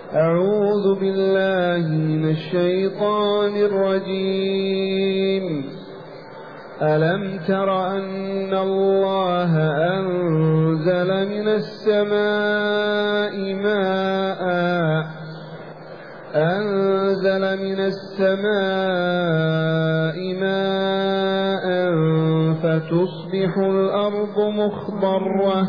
أعوذ بالله من الشيطان الرجيم. ألم تر أن الله أنزل من السماء ماء فتصبح الأرض مخضرة.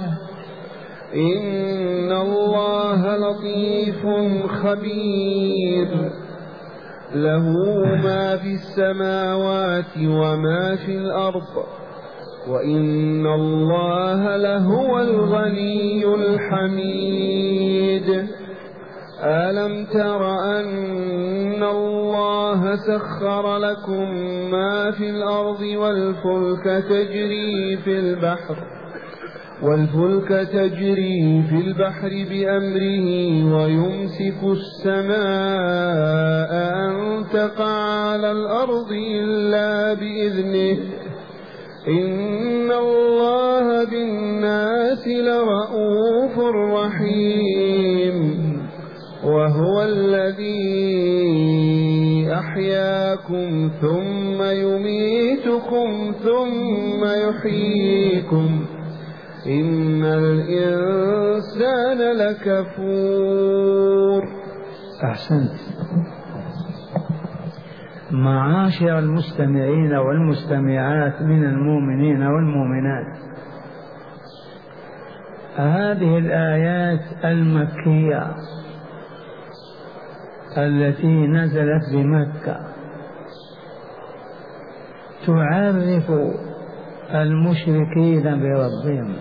إن الله لطيف خبير، له ما في السماوات وما في الأرض، وإن الله لهو الغني الحميد. ألم تر أن الله سخر لكم ما في الأرض والفلك تجري في البحر بأمره، ويمسك السماء أن تقع على الأرض إلا بإذنه، إن الله بالناس لرءوف رحيم. وهو الذي أحياكم ثم يميتكم ثم يحييكم، إن الإنسان لكفور. أحسنت. معاشر المستمعين والمستمعات من المؤمنين والمؤمنات، هذه الآيات المكية التي نزلت بمكة تعرف المشركين بربهم،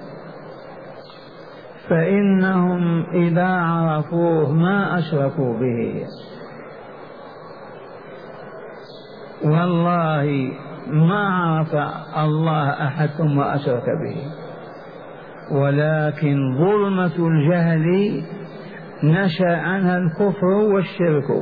فإنهم إذا عرفوه ما أشركوا به. والله ما عرف الله أحد ثم أشرك به، ولكن ظلمة الجهل نشأ عنها الكفر والشرك.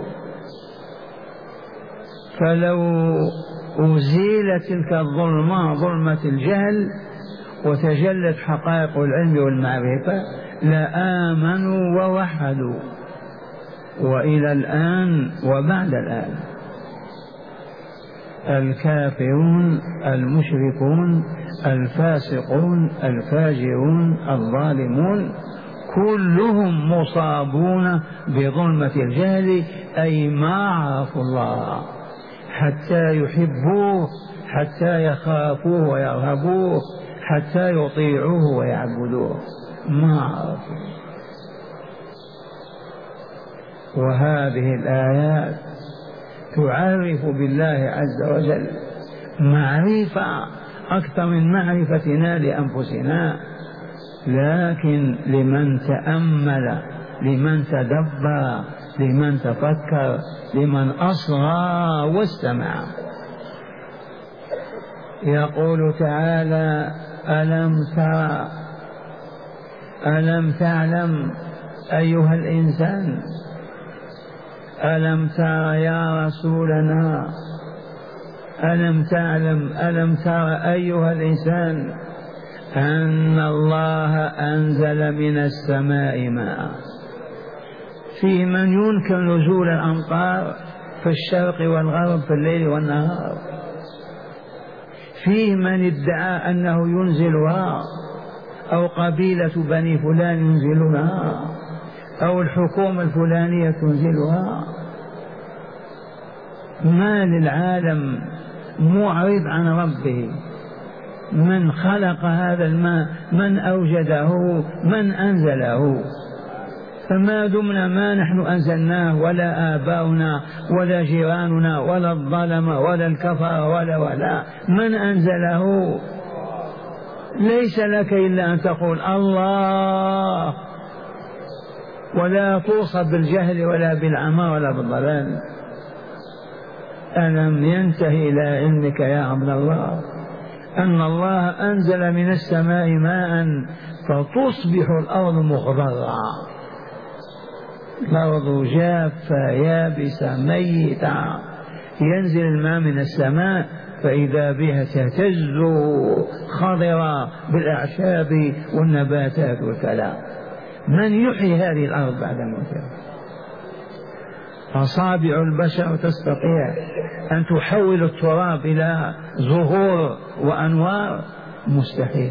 فلو أزيلت تلك الظلمة، ظلمة الجهل، وتجلت حقائق العلم والمعرفة، لآمنوا ووحدوا. وإلى الآن وبعد الآن الكافرون المشركون الفاسقون الفاجرون الظالمون كلهم مصابون بظلمة الجهل، أي ما عرفوا الله حتى يحبوه، حتى يخافوه ويرهبوه، حتى يطيعوه ويعبدوه، ما عرفوا. وهذه الآيات تعرف بالله عز وجل معرفة أكثر من معرفتنا لأنفسنا، لكن لمن تأمل، لمن تدبر، لمن تفكر، لمن أصغى واستمع. يقول تعالى: ألم تعلم أيها الإنسان، ألم تر يا رسولنا، ألم تعلم، ألم تر أيها الإنسان أن الله أنزل من السماء ماء. فيه من ينكر نزول الأمطار في الشرق والغرب في الليل والنهار، فيه من ادعى أنه ينزلها، أو قبيلة بني فلان ينزلها، أو الحكومة الفلانية تنزلها. ما للعالم معرض عن ربه. من خلق هذا الماء؟ من أوجده؟ من أنزله؟ فما دمنا ما نحن أنزلناه، ولا آباؤنا ولا جيراننا ولا الظلمة ولا الكفر ولا من أنزله؟ ليس لك إلا أن تقول الله، ولا توصف بالجهل ولا بالعمى ولا بالضلال. ألم ينتهي إلى علمك يا عبد الله أن الله أنزل من السماء ماء فتصبح الأرض مخضرة، الأرض جافة يابسة ميتة، ينزل الماء من السماء فإذا بها تهتز خضرة بالأعشاب والنباتات والكلام. من يحيي هذه الأرض بعد موتها؟ أصابع البشر تستطيع أن تحول التراب إلى زهور وأنوار؟ مستحيل.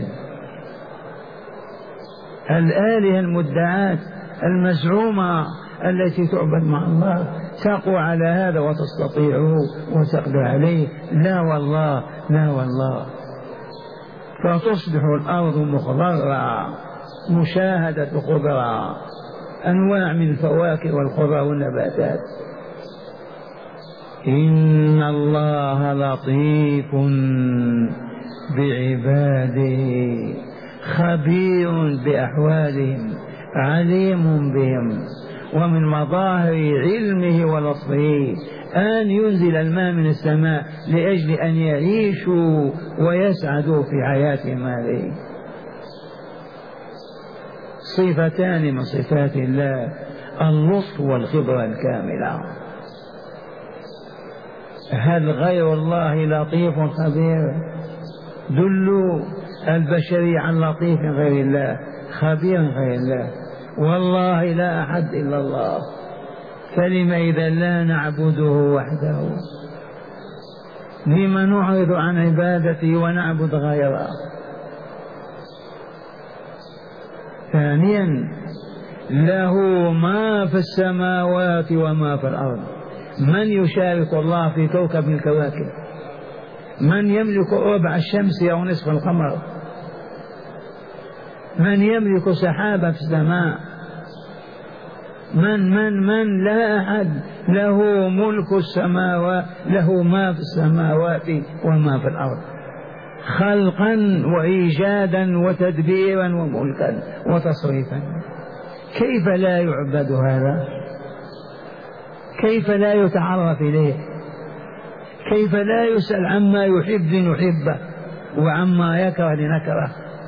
الآلهة المدعاة المزعومة التي تعبد مع الله تقوى على هذا وتستطيع وتقدر عليه؟ لا والله، لا والله. فتصبح الأرض مخضرة مشاهدة خضرة، أنواع من الفواكه والخضر والنباتات. إن الله لطيف بعباده خبير بأحوالهم عليم بهم. ومن مظاهر علمه ولطفه أن ينزل الماء من السماء لأجل أن يعيشوا ويسعدوا في حياتهم هذه. صفتان من صفات الله، اللطف والخبرة الكاملة. هل غير الله لطيف خبير؟ دلوا البشرية عن لطيف غير الله، خبير غير الله. والله لا أحد إلا الله، فلما إذا لا نعبده وحده؟ لما نعرض عن عبادته ونعبد غيره؟ ثانيا، له ما في السماوات وما في الأرض. من يشارك الله في كوكب من الكواكب؟ من يملك ربع الشمس أو نصف القمر؟ من يملك سحابة في السماء؟ من لا أحد. له ملك السماوات، له ما في السماوات وما في الأرض، خلقا وإيجادا وتدبيرا وملكا وتصريفا. كيف لا يعبد هذا؟ كيف لا يتعرف إليه؟ كيف لا يسأل عما يحب لنحبه وعما يكره لنكره؟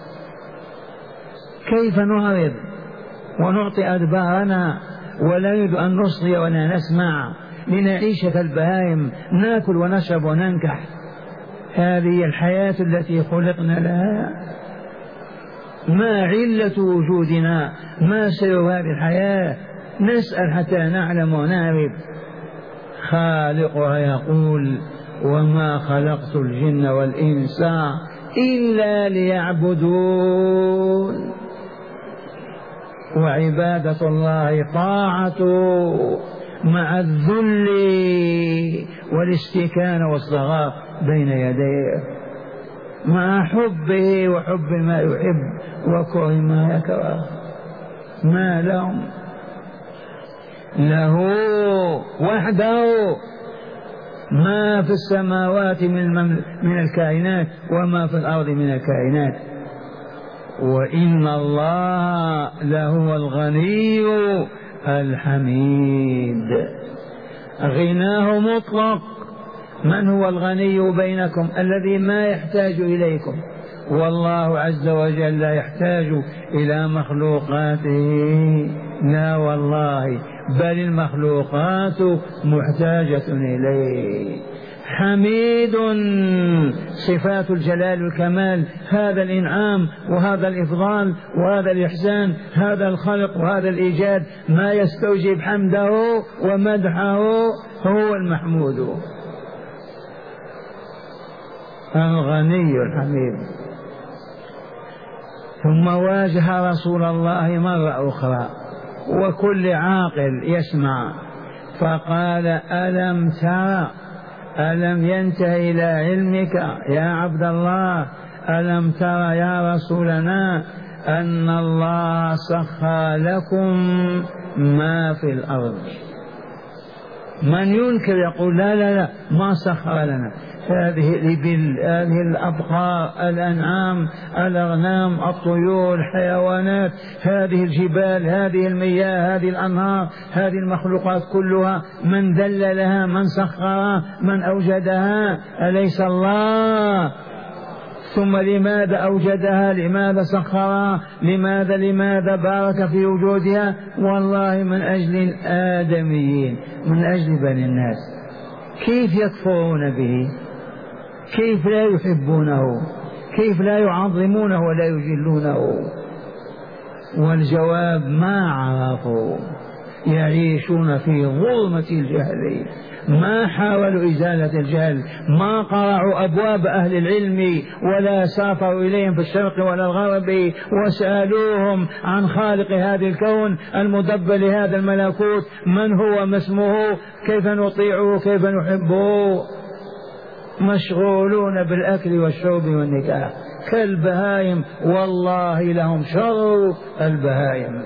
كيف نعرض ونعطي أدبارنا ولا نريد أن نصغي ولا نسمع لنعيش كالبهائم، ناكل ونشرب وننكح؟ هذه الحياة التي خلقنا لها. ما علة وجودنا؟ ما سر هذه الحياة؟ نسأل حتى نعلم ونعرف. خالقها يقول: وما خلقت الجن والإنس إلا ليعبدون. وعبادة الله طاعته مع الذل والاستكانة والصغار بين يديه، مع حبه وحب ما يحب وكره ما يكره. ما لهم؟ له وحده ما في السماوات من الكائنات وما في الأرض من الكائنات. وإن الله لهو الغني الحميد. غناه مطلق. من هو الغني بينكم؟ الذي ما يحتاج إليكم. والله عز وجل لا يحتاج إلى مخلوقاته، لا والله، بل المخلوقات محتاجة إليه. حميد، صفات الجلال والكمال، هذا الإنعام وهذا الإفضال وهذا الإحسان، هذا الخلق وهذا الإيجاد، ما يستوجب حمده ومدحه هو المحمود. الغني الحميد. ثم واجه رسول الله مرة أخرى وكل عاقل يسمع، فقال: ألم ترى، ألم ينتهي إلى علمك يا عبد الله، ألم ترى يا رسولنا أن الله سخى لكم ما في الأرض؟ من ينكر يقول: لا لا لا، ما سخر لنا هذه الإبل، هذه الأبقار، الأنعام، الأغنام، الطيور، الحيوانات، هذه الجبال، هذه المياه، هذه الأنهار، هذه المخلوقات كلها، من دل لها؟ من سخرها؟ من أوجدها؟ أليس الله؟ ثم لماذا أوجدها؟ لماذا سخرها؟ لماذا بارك في وجودها؟ والله من أجل الآدميين، من أجل بني الناس. كيف يكفرون به؟ كيف لا يحبونه؟ كيف لا يعظمونه ولا يجلونه؟ والجواب: ما عرفوا. يعيشون في ظلمة الجهل، ما حاولوا إزالة الجهل، ما قرعوا أبواب أهل العلم ولا سافروا إليهم في الشرق ولا الغرب وسألوهم عن خالق هذا الكون المدبر لهذا الملكوت، من هو، ما اسمه، كيف نطيعه، كيف نحبه. مشغولون بالأكل والشرب والنكاح كالبهائم، والله لهم شر البهائم.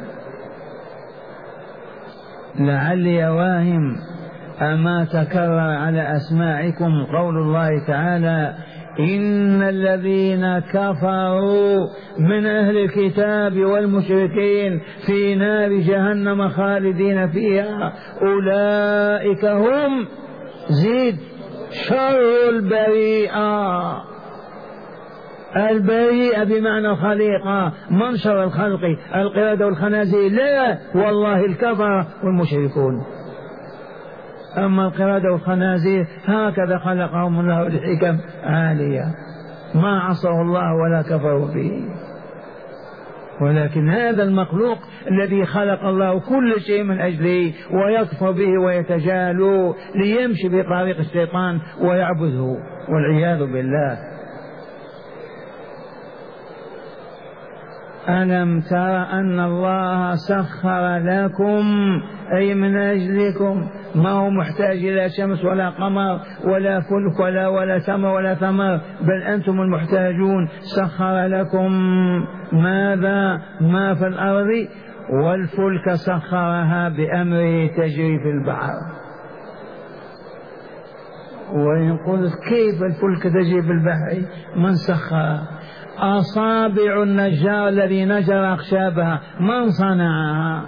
لعلي واهم أما تكرر على أسماعكم قول الله تعالى: إن الذين كفروا من أهل الكتاب والمشركين في نار جهنم خالدين فيها أولئك هم زيد شر البريئة. البريئة بمعنى الخليقة، من شر الخلق القردة والخنازير؟ لا، والله الكفر والمشركون. أما القردة والخنازير هكذا خلقهم الله لحكم عالية، ما عصوا الله ولا كفروا به. ولكن هذا المخلوق الذي خلق الله كل شيء من أجله ويكفر به ويتجاهل ليمشي بطريق الشيطان ويعبده والعياذ بالله. ألم تر أن الله سخر لكم، أي من أجلكم، ما هو محتاج إلى شمس ولا قمر ولا فلك ولا سماء ولا ثمر، بل أنتم المحتاجون. سخر لكم ماذا؟ ما في الأرض، والفلك سخرها بأمره تجري في البحر. وإن قلت كيف الفلك تجري في البحر؟ من سخرها؟ أصابع النجار الذي نجر أخشابها من صنعها؟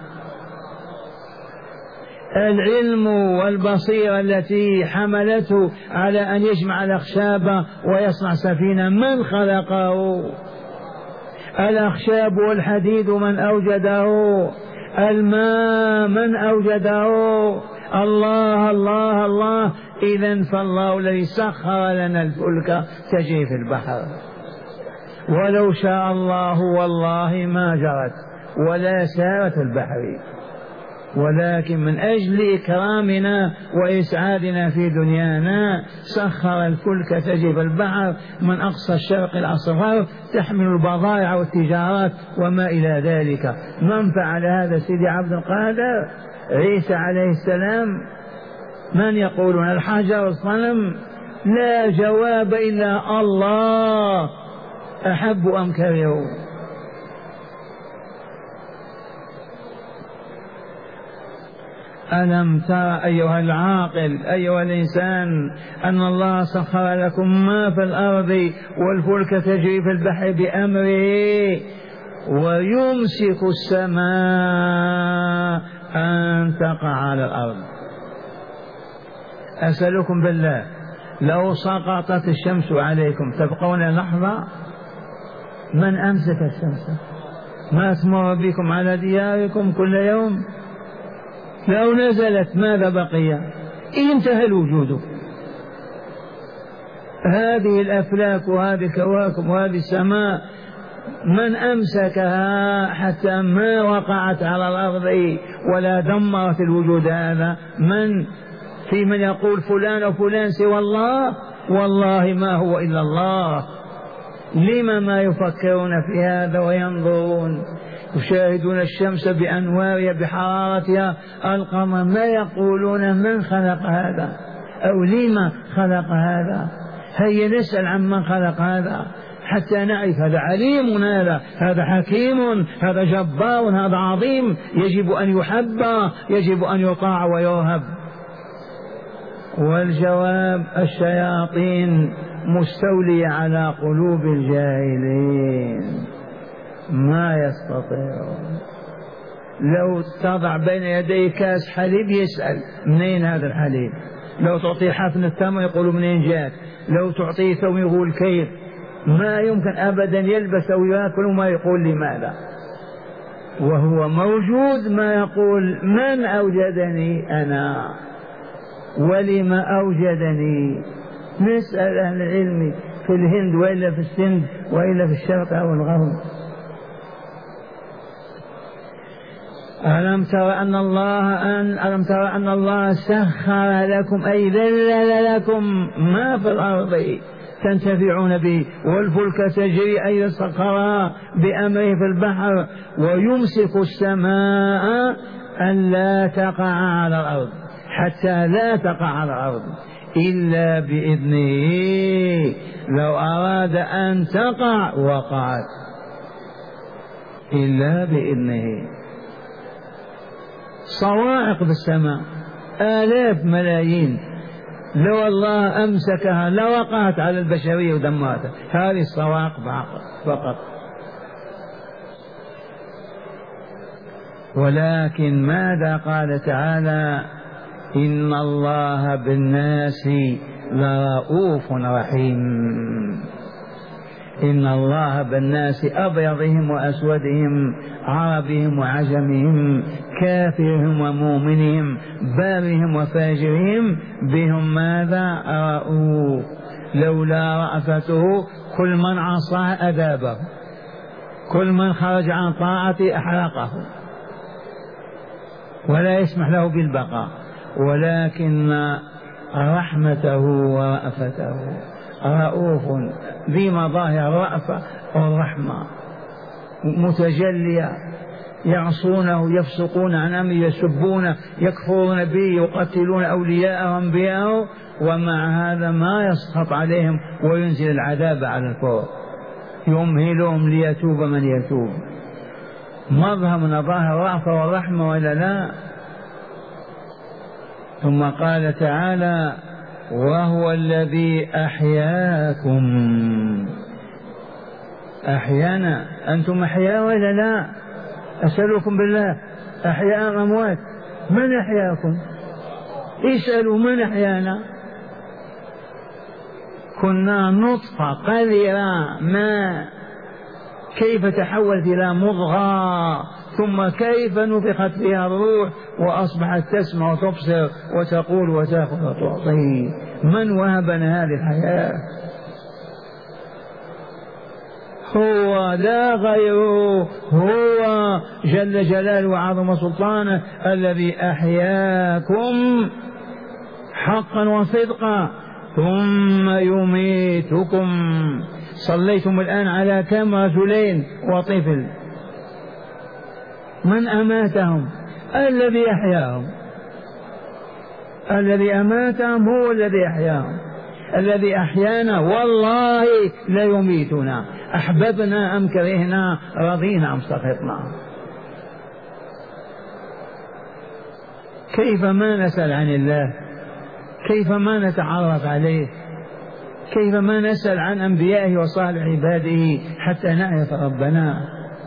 العلم والبصيرة التي حملته على أن يجمع الأخشاب ويصنع سفينة من خلقه؟ الأخشاب والحديد من أوجده؟ الماء من أوجده؟ الله الله الله. إذن فالله الذي سخر لنا الفلك تجري في البحر، ولو شاء الله والله ما جرت ولا سارت البحر، ولكن من أجل إكرامنا وإسعادنا في دنيانا سخر الفلك تجري في البحر من أقصى الشرق إلى أقصى الغرب، تحمل البضائع والتجارات وما إلى ذلك. من فعل هذا؟ سيدي عبد القادر، عيسى عليه السلام؟ من يقولون الحجر الصنم؟ لا جواب إلا الله، أحب أم كره. ألم تر أيها العاقل أيها الإنسان أن الله سخر لكم ما في الأرض والفلك تجري في البحر بأمره، ويمسك السماء أن تقع على الأرض. أسألكم بالله، لو سقطت الشمس عليكم تبقون لحظة؟ من أمسك الشمس؟ ما تمر بكم على دياركم كل يوم؟ لو نزلت ماذا بقي؟ انتهى الوجود. هذه الأفلاك وهذه الكواكب وهذه السماء من أمسكها حتى ما وقعت على الأرض ولا دمرت الوجود هذا؟ من؟ في من يقول فلان وفلان سوى الله؟ والله ما هو إلا الله. لما ما يفكرون في هذا وينظرون؟ يشاهدون الشمس بأنوارها بحرارتها، القمر، ما يقولون من خلق هذا أو لما خلق هذا؟ هيا نسأل عن من خلق هذا حتى نعرف هذا عليم، هذا حكيم، هذا جبار، هذا عظيم، يجب أن يحب، يجب أن يطاع ويرهب. والجواب الشياطين مستولية على قلوب الجاهلين، ما يستطيعون. لو تضع بين يدي كاس حليب يسأل منين هذا الحليب، لو تعطيه حفن التمر يقول منين جاك، لو تعطيه ثوم يقول كيف، ما يمكن أبدا يلبس أو يأكل وما يقول لماذا، وهو موجود. ما يقول من أوجدني أنا ولما أوجدني؟ نسأل أهل العلم في الهند وإلا في السند وإلا في الشرق أو الغرب. ألم تر أن الله سخر لكم أي ذلل لكم ما في الأرض تنتفعون به، والفلك تجري أي سخرها بأمره في البحر، ويمسك السماء أن لا تقع على الأرض، حتى لا تقع على الأرض إلا بإذنه، لو أراد أن تقع وقعت إلا بإذنه. صواعق في السماء آلاف ملايين، لو الله أمسكها لوقعت على البشرية ودمرتها. هذه الصواعق فقط. ولكن ماذا قال تعالى؟ إن الله بالناس لرؤوف رحيم. إن الله بالناس أبيضهم وأسودهم، عربهم وعجمهم، كافرهم ومؤمنهم، بارهم وفاجرهم، بهم ماذا؟ رؤوف. لولا رأفته كل من عصاه أذابه، كل من خرج عن طاعته أحرقه ولا يسمح له بالبقاء، ولكن رحمته ورأفته رؤوف ذي مظاهر الرأفة والرحمة متجلية. يعصونه، يفسقون عن أمره، يسبونه، يكفرون به، يقتلون أولياءه وأنبياءه، ومع هذا ما يسخط عليهم وينزل العذاب على الكفر، يمهلهم ليتوب من يتوب. مظهر من مظاهر الرأفة والرحمة ولا لا؟ ثم قال تعالى: وهو الذي أحياكم. أحيانا، أنتم أحياء ولا لا؟ أسألكم بالله، أحياء أموات؟ من أحياكم؟ اسألوا من أحيانا. كنا نطفة قذرة ماء، كيف تحولت إلى مضغة، ثم كيف نفخت فيها الروح وأصبحت تسمع وتبصر وتقول وتأخذ وتعطي. من وهبنا هذه الحياة؟ هو لا غيره، هو جل جلاله وعظم سلطانه الذي أحياكم حقا وصدقا ثم يميتكم. صليتم الآن على كم رجلين وطفل؟ من أماتهم؟ الذي أحياهم. الذي أماتهم هو الذي أحياهم. الذي أحيانا والله لا يميتنا، أحببنا أم كرهنا، رضينا أم سخطنا. كيف ما نسأل عن الله؟ كيف ما نتعرف عليه؟ كيف ما نسأل عن أنبيائه وصالح عباده حتى نعرف ربنا؟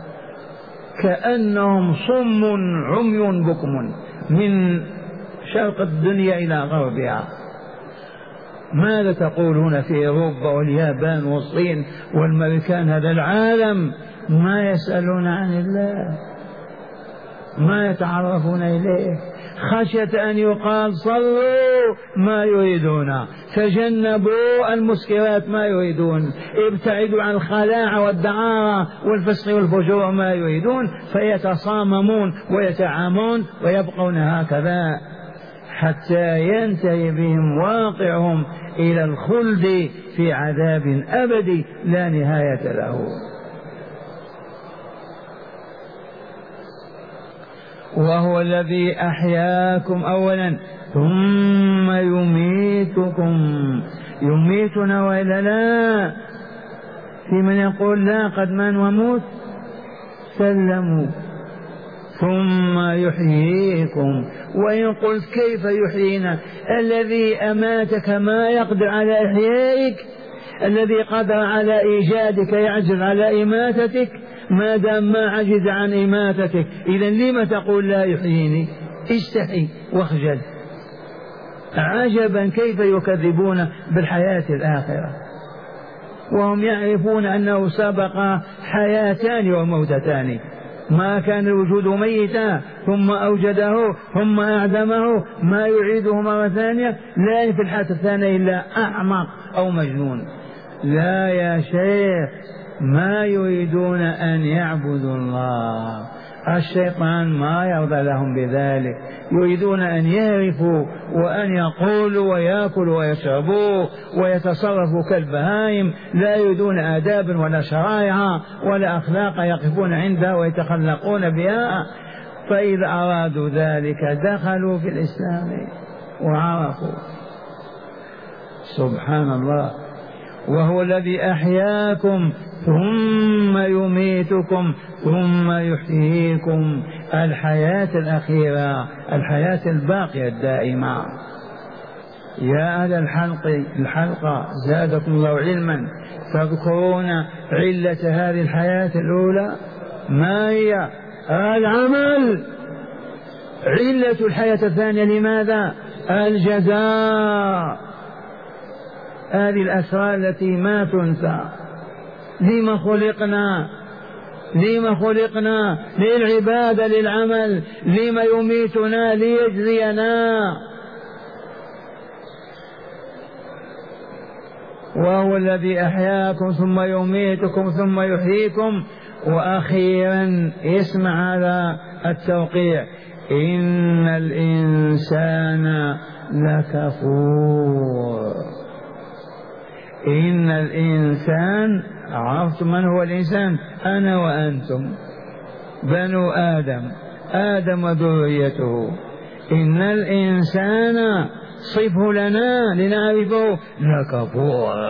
كأنهم صم عمي بكم من شرق الدنيا إلى غربها. ماذا تقولون في أوروبا واليابان والصين والأمريكان؟ هذا العالم ما يسألون عن الله، ما يتعرفون إليه، خشية أن يقال صلوا ما يريدون، تجنبوا المسكرات ما يريدون، ابتعدوا عن الخلاعة والدعارة والفسق والفجور ما يريدون، فيتصاممون ويتعامون ويبقون هكذا حتى ينتهي بهم واقعهم إلى الخلد في عذاب أبدي لا نهاية له. وهو الذي أحياكم أولا ثم يميتكم. يميتنا وإلا لا؟ في من يقول لا قد من وموت، سلموا. ثم يحييكم. وإن قلت كيف يحيينا؟ الذي أماتك ما يقدر على إحيائك، الذي قدر على إيجادك يعجز على إماتتك، ما دام ما عجز عن إماتتك إذن لما تقول لا يحييني؟ استحي واخجل. عجبا كيف يكذبون بالحياة الآخرة وهم يعرفون أنه سبق حياتان وموتتان. ما كان الوجود ميتا ثم أوجده ثم أعدمه، ما يعيده مرة ثانية؟ لا في الحياة الثانية إلا أعمق أو مجنون. لا يا شيخ، ما يريدون أن يعبدوا الله، الشيطان ما يرضى لهم بذلك، يريدون أن يعرفوا وأن يقولوا ويأكلوا ويشربوا ويتصرفوا كالبهائم، لا يريدون آدابا ولا شرائع ولا أخلاق يقفون عندها ويتخلقون بها. فإذا أرادوا ذلك دخلوا في الإسلام وعرفوا. سبحان الله. وهو الذي أحياكم ثم يميتكم ثم يحييكم، الحياة الأخيرة، الحياة الباقية الدائمة. يا أهل الحلقة زادكم الله علما، تذكرون علة هذه الحياة الأولى ما هي؟ العمل. علة الحياة الثانية لماذا؟ الجزاء. هذه الأسرار التي ما تنسى. لما خلقنا؟ لما خلقنا؟ للعبادة، للعمل. لما يميتنا؟ ليجزينا. وهو الذي أحياكم ثم يميتكم ثم يحييكم. وأخيرا اسمع هذا التوقيع: إن الإنسان لكفور. إن الإنسان، عرفتم من هو الإنسان؟ أنا وأنتم بنو آدم وذريته. إن الإنسان صفه لنا لنعرفه لكفور.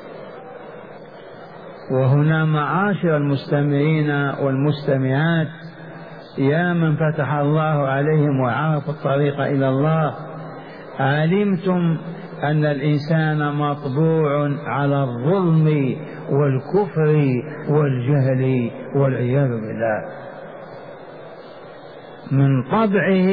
وهنا معاشر المستمعين والمستمعات، يا من فتح الله عليهم وعرفوا الطريق إلى الله، علمتم أن الإنسان مطبوع على الظلم والكفر والجهل والعياذ بالله. من طبعه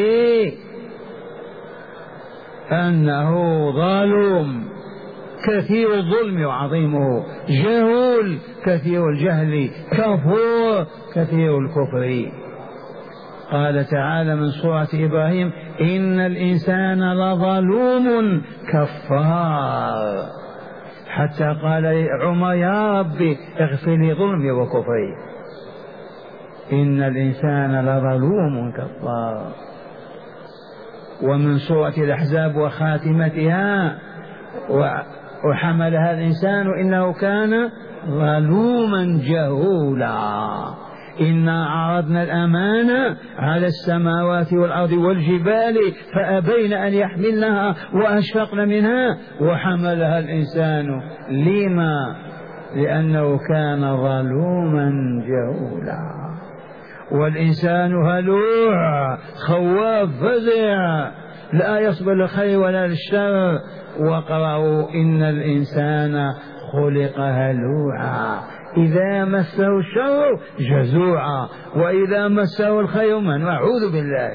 أنه ظالم كثير الظلم وعظيمه، جهول كثير الجهل، كفور كثير الكفر. قال تعالى من سورة إبراهيم: إن الإنسان لظلوم كفار. حتى قال عمر: يا ربي اغفر لي ظلمي وكفري. إن الإنسان لظلوم كفار. ومن سورة الأحزاب وخاتمتها: وحملها الإنسان إنه كان ظلوما جهولا. إنا عرضنا الأمانة على السماوات والأرض والجبال فأبين أن يحملنها وأشفقن منها وحملها الإنسان. لما؟ لأنه كان ظلوما جهولا. والإنسان هلوع خواف فزع، لا يصبر للخير ولا للشر. وقرأوا: إن الإنسان خلق هلوعا إذا مسه الشر جزوعا وإذا مسه الخير من. أعوذ بالله،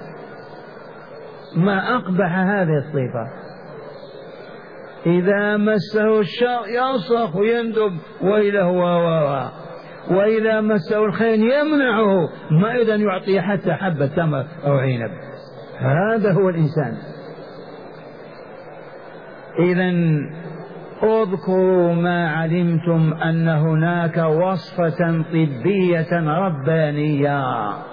ما أقبح هذه الصفة. إذا مسه الشر يصرخ ويندب وإلى هو وراء، وإذا مسه الخير يمنعه، ما إذا يعطي حتى حبة تمر أو عنب. هذا هو الإنسان. إذن اذكروا ما علمتم أن هناك وصفة طبية ربانية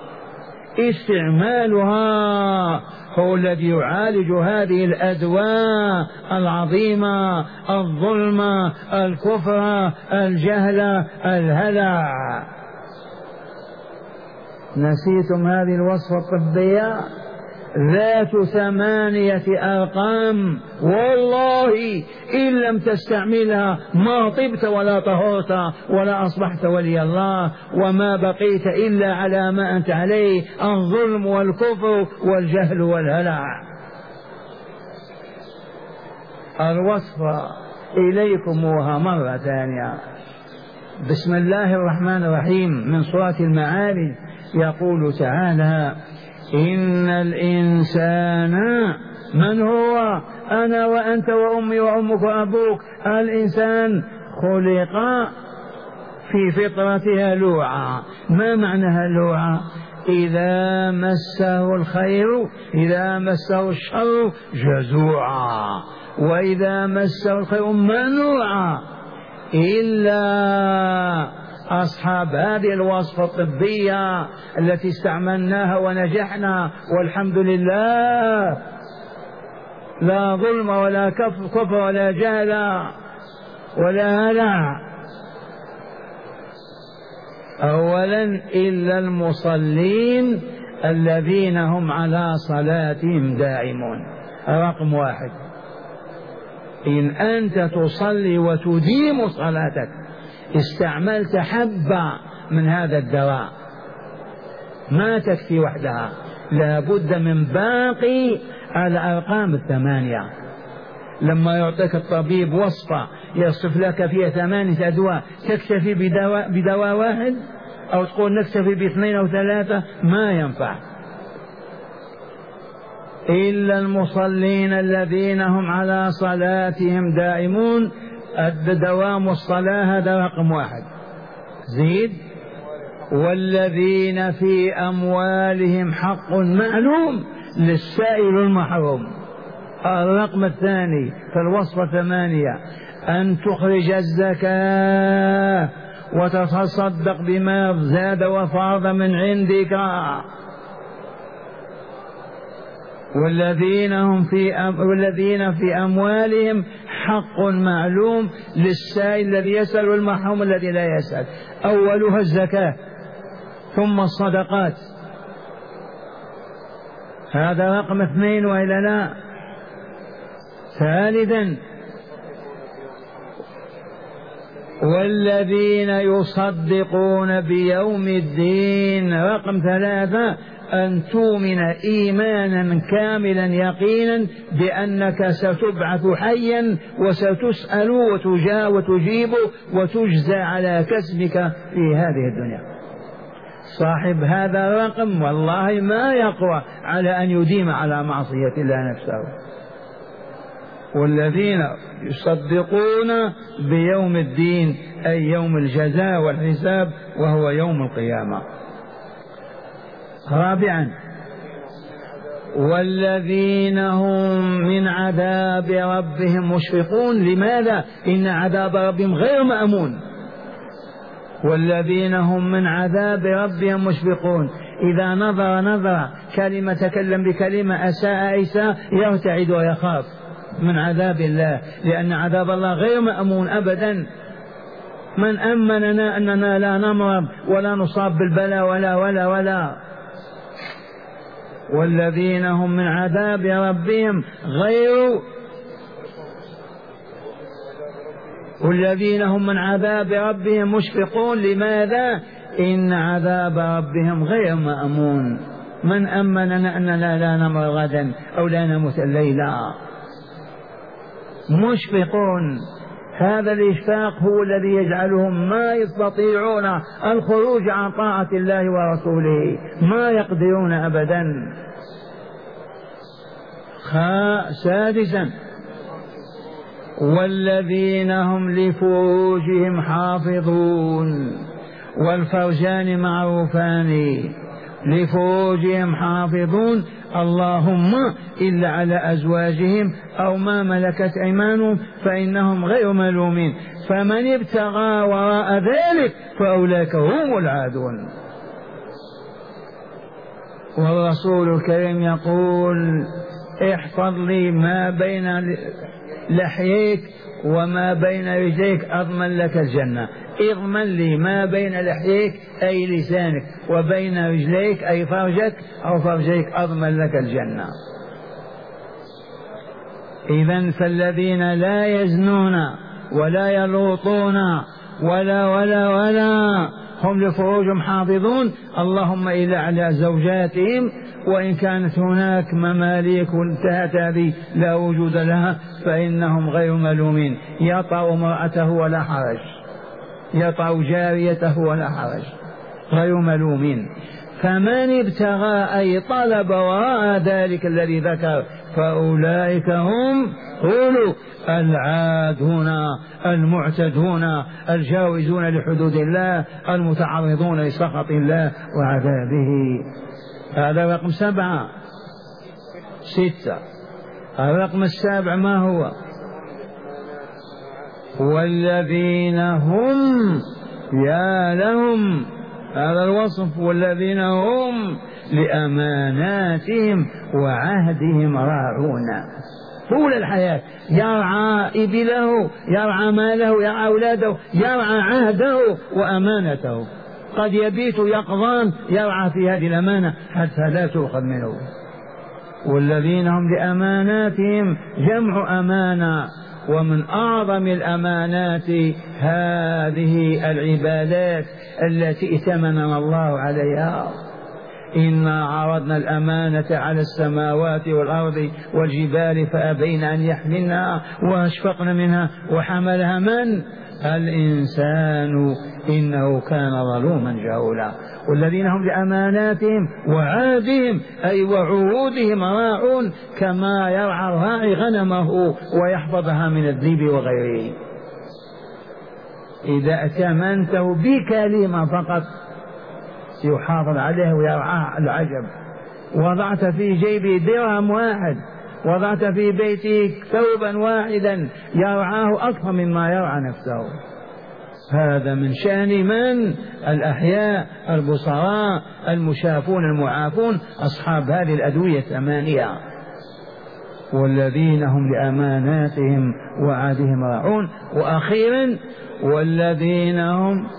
استعمالها هو الذي يعالج هذه الأدواء العظيمة: الظلم، الكفر، الجهل، الهلع. نسيتم هذه الوصفة الطبية ذات 8 أرقام، والله إن لم تستعملها ما طبت ولا طهرت ولا أصبحت ولي الله، وما بقيت إلا على ما أنت عليه: الظلم والكفر والجهل والهلع. الوصفة إليكموها مرة ثانية. بسم الله الرحمن الرحيم من سورة المعارج يقول تعالى: إن الإنسان، من هو؟ أنا وأنت وأمي وأمك وأبوك. الإنسان خلق في فطرته هلوعا. ما معنى هلوعا؟ إذا مسه الخير، إذا مسه الشر جزوعا، وإذا مسه الخير منوعا، إلا أصحاب هذه الوصفة الطبية التي استعملناها ونجحنا والحمد لله، لا ظلم ولا كفر ولا جهل ولا هلع. أولا إلا المصلين الذين هم على صلاتهم دائمون. رقم واحد، إن أنت تصلي وتديم صلاتك استعملت حبة من هذا الدواء ما تكفي وحدها، لا بد من باقي الأرقام الثمانية. لما يعطيك الطبيب وصفة يصف لك فيها 8 أدواء تكتفي بدواء واحد أو تقول نكتفي ب2 أو 3؟ ما ينفع. إلا المصلين الذين هم على صلاتهم دائمون. دوام الصلاة هذا رقم واحد. زيد والذين في أموالهم حق معلوم للسائل المحروم. الرقم الثاني في الوصفة 8 أن تخرج الزكاة وتتصدق بما زاد وفاض من عندك. والذين في أموالهم حق معلوم للسائل الذي يسأل والمحروم الذي لا يسأل. أولها الزكاة ثم الصدقات، هذا رقم 2 وإلا لا؟ ثالثا والذين يصدقون بيوم الدين. رقم 3 أن تؤمن إيمانا كاملا يقينا بأنك ستبعث حيا وستسأل وتجيب وتجزى على كسبك في هذه الدنيا. صاحب هذا الرقم والله ما يقوى على أن يديم على معصية الله نفسه. والذين يصدقون بيوم الدين أي يوم الجزاء والحساب وهو يوم القيامة. رابعا والذين هم من عذاب ربهم مشفقون. لماذا؟ إن عذاب ربهم غير مأمون. والذين هم من عذاب ربهم مشفقون. إذا نظر كلمة تكلم بكلمة أساء يرتعد ويخاف من عذاب الله، لأن عذاب الله غير مأمون أبدا. من أمننا أننا لا نمرض ولا نصاب بالبلاء ولا. والذين هم من عذاب ربهم والذين هم من عذاب ربهم مشفقون. لماذا؟ إن عذاب ربهم غير مأمون. من أمننا أننا لا نمرض غدا أو لا نموت الليلة. مشفقون. هذا الإشفاق هو الذي يجعلهم ما يستطيعون الخروج عن طاعة الله ورسوله، ما يقدرون أبدا. سادسا والذين هم لفروجهم حافظون. والفرجان معروفان، لفروجهم حافظون اللهم إلا على أزواجهم أو ما ملكت أيمانهم فإنهم غير ملومين، فمن ابتغى وراء ذلك فأولئك هم العادون. والرسول الكريم يقول احفظ لي ما بين لحييك وما بين رجليك أضمن لك الجنة. اضمن لي ما بين لحييك أي لسانك وبين رجليك أي فرجك أو فرجيك أضمن لك الجنة. إذن فالذين لا يزنون ولا يلوطون ولا هم لفروجهم حافظون اللهم إلا على زوجاتهم، وإن كانت هناك مماليك انتهت هذه لا وجود لها فإنهم غير ملومين. يطأ امرأته ولا حرج، يطأ جاريته ولا حرج، غير ملومين. فمن ابتغى أي طلب وراء ذلك الذي ذكر فأولئك هم العادون المعتدون الجاوزون لحدود الله المتعرضون لسخط الله وعذابه. هذا رقم 7. 6. الرقم 7 ما هو؟ والذين هم يا لهم هذا الوصف، والذين هم لأماناتهم وعهدهم راعون. طول الحياة يرعى إبله، يرعى ماله، يرعى أولاده، يرعى عهده وأمانته. قد يبيت يقظان يرعى في هذه الأمانة حتى لا تؤخذ منه. والذين هم لأماناتهم جمع أمانة، ومن أعظم الأمانات هذه العبادات التي ائتمننا الله عليها. إنا عرضنا الأمانة على السماوات والأرض والجبال فأبين أن يحملنها وأشفقن منها وحملها من؟ الإنسان إنه كان ظلوما جهولا. والذين هم لأماناتهم وعهدهم أي وعهودهم راعون، كما يرعى الراعي غنمه ويحفظها من الذئب وغيره. إذا ائتمنته بكلمة فقط يحافظ عليه ويرعاه. العجب، وضعت في جيبه درهم واحد، وضعت في بيتك ثوبا واحدا يرعاه أكثر مما يرعى نفسه. هذا من شأن من؟ الأحياء البصراء المشافون المعافون أصحاب هذه الأدوية الثمانية. والذين هم لأماناتهم وعهدهم راعون. وأخيرا والذين هم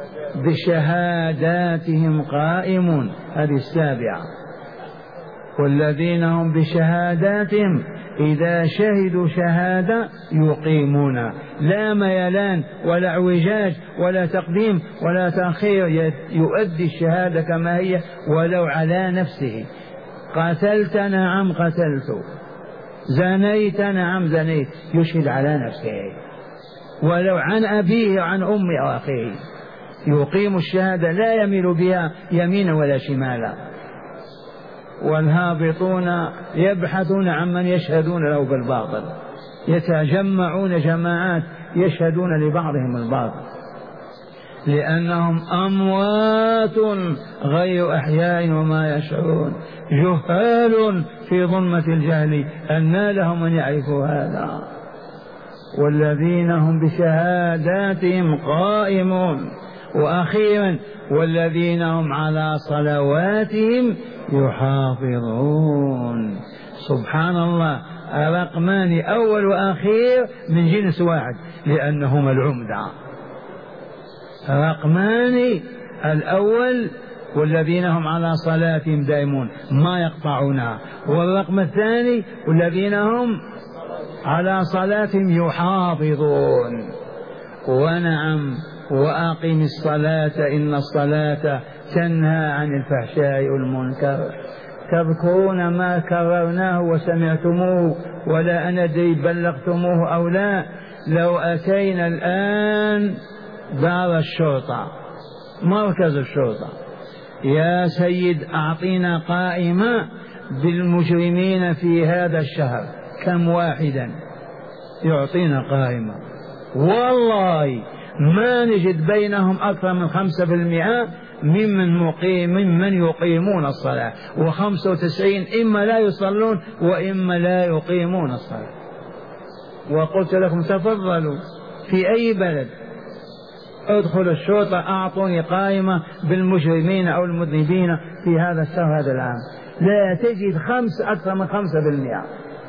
بشهاداتهم قائمون، هذه السابعة. والذين هم بشهاداتهم إذا شهدوا شهادة يقيمون، لا ميلان ولا اعوجاج ولا تقديم ولا تأخير، يؤدي الشهادة كما هي ولو على نفسه. قتلت نعم قتلت، زنيت نعم زنيت، يشهد على نفسه ولو عن أبيه وعن أمه أو أخيه. يقيم الشهادة لا يميل بها يمينا ولا شمالا. والهابطون يبحثون عن من يشهدون له بالباطل، يتجمعون جماعات يشهدون لبعضهم الباطل، لأنهم أموات غير أحياء وما يشعرون، جهال في ظلمة الجهل أنى لهم من يعرفوا هذا. والذين هم بشهاداتهم قائمون. وأخيرا والذين هم على صلواتهم يحافظون. سبحان الله، رقمان أول وأخير من جنس واحد لأنهما العمدة. رقمان الأول والذين هم على صلاتهم دائمون ما يقطعونها، والرقم الثاني والذين هم على صلاتهم يحافظون. ونعم وأقم الصلاة إن الصلاة تنهى عن الفحشاء والمنكر. تذكرون ما كررناه وسمعتموه ولا أندري بلغتموه أو لا. لو أتينا الآن دار الشرطة مركز الشرطة، يا سيد أعطينا قائمة بالمجرمين في هذا الشهر، كم واحدا؟ يعطينا قائمة والله ما نجد بينهم أكثر من 5% ممن يقيمون الصلاة، و95 إما لا يصلون وإما لا يقيمون الصلاة. وقلت لكم تفضلوا في أي بلد ادخل الشرطة أعطوني قائمة بالمجرمين أو المذنبين في هذا الشهر هذا العام، لا تجد أكثر من 5%،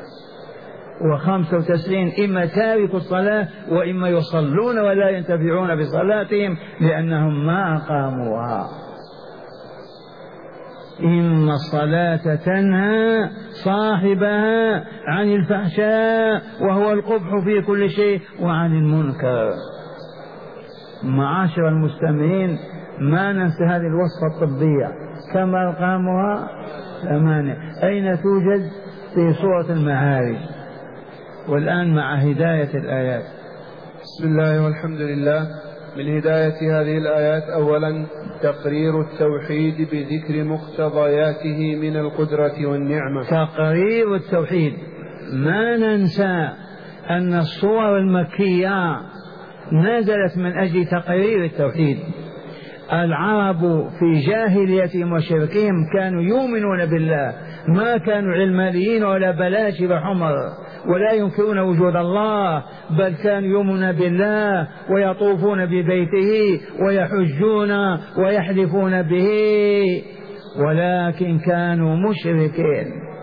و95 إما تارك الصلاة وإما يصلون ولا ينتفعون بصلاتهم لأنهم ما أقاموها. إن الصلاة تنهى صاحبها عن الفحشاء وهو القبح في كل شيء وعن المنكر. معاشر المستمعين، ما ننسى هذه الوصفة الطبية، كم أرقامها؟ 8. أين توجد؟ في سورة المعارج. والآن مع هداية الآيات. بسم الله والحمد لله. من هداية هذه الآيات أولا تقرير التوحيد بذكر مقتضياته من القدرة والنعمة. تقرير التوحيد، ما ننسى أن الصور المكية نزلت من أجل تقرير التوحيد. العرب في جاهليتهم وشركهم كانوا يؤمنون بالله ما كانوا علمانيين ولا بلاشبة حمر ولا ينكرون وجود الله، بل كانوا يؤمنون بالله ويطوفون ببيته ويحجون ويحلفون به، ولكن كانوا مشركين.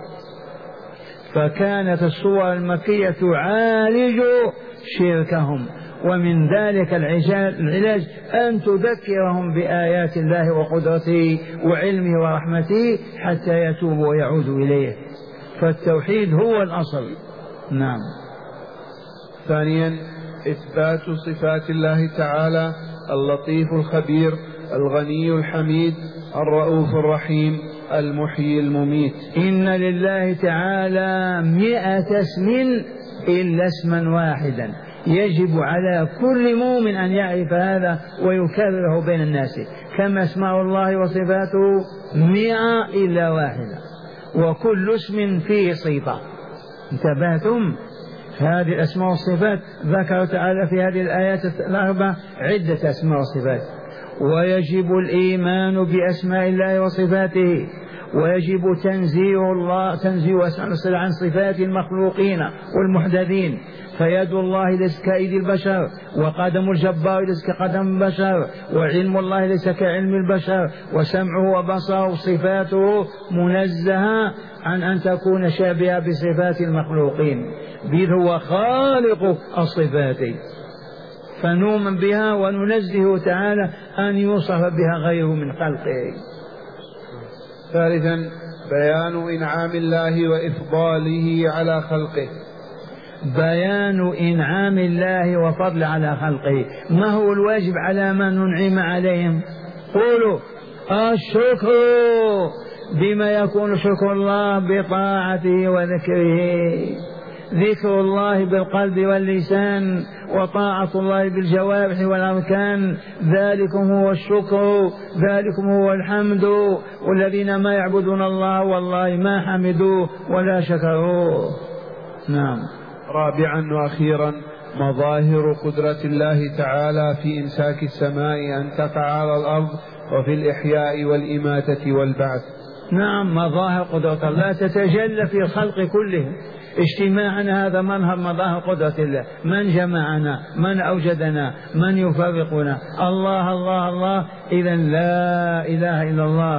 فكانت الصور المكية تعالج شركهم، ومن ذلك العلاج أن تذكرهم بآيات الله وقدرته وعلمه ورحمته حتى يتوبوا ويعودوا إليه. فالتوحيد هو الأصل. نعم. ثانيا إثبات صفات الله تعالى: اللطيف الخبير، الغني الحميد، الرؤوف الرحيم، المحيي المميت. إن لله تعالى 100 اسم إلا اسما واحدا، يجب على كل مؤمن أن يعرف هذا ويكرره بين الناس. كما اسماء الله وصفاته 100 إلا واحدة، وكل اسم فيه صفة. انتبهتم؟ هذه الأسماء والصفات ذكر تعالى في هذه الآيات الأربع عدة أسماء وصفات. ويجب الإيمان بأسماء الله وصفاته، ويجب تنزيه أسماء عن صفات المخلوقين والمحدثين. فيد الله ليس كيد البشر، وقدم الجبار ليس كقدم البشر، وعلم الله ليس كعلم البشر، وسمعه وبصره وصفاته منزهة عن أن تكون شابهة بصفات المخلوقين، بل هو خالق الصفات، فنؤمن بها وننزه تعالى أن يوصف بها غيره من خلقه. ثالثا بيان إنعام الله وإفضاله على خلقه. بيان إنعام الله وفضل على خلقه. ما هو الواجب على من ننعم عليهم؟ قولوا الشكر. بما يكون شكر الله؟ بطاعته وذكره. ذكر الله بالقلب واللسان، وطاعة الله بالجوارح والأركان، ذلكم هو الشكر، ذلكم هو الحمد. والذين ما يعبدون الله والله ما حمدوه ولا شكروه. نعم. رابعا وأخيرا مظاهر قدرة الله تعالى في إمساك السماء أن تقع على الأرض، وفي الإحياء والإماتة والبعث. نعم، مظاهر قدرة الله تتجلى في الخلق كلهم. اجتماعنا هذا مظاهر قدرة الله. من جمعنا؟ من أوجدنا؟ من يفرقنا؟ الله الله الله. إذن لا إله إلا الله.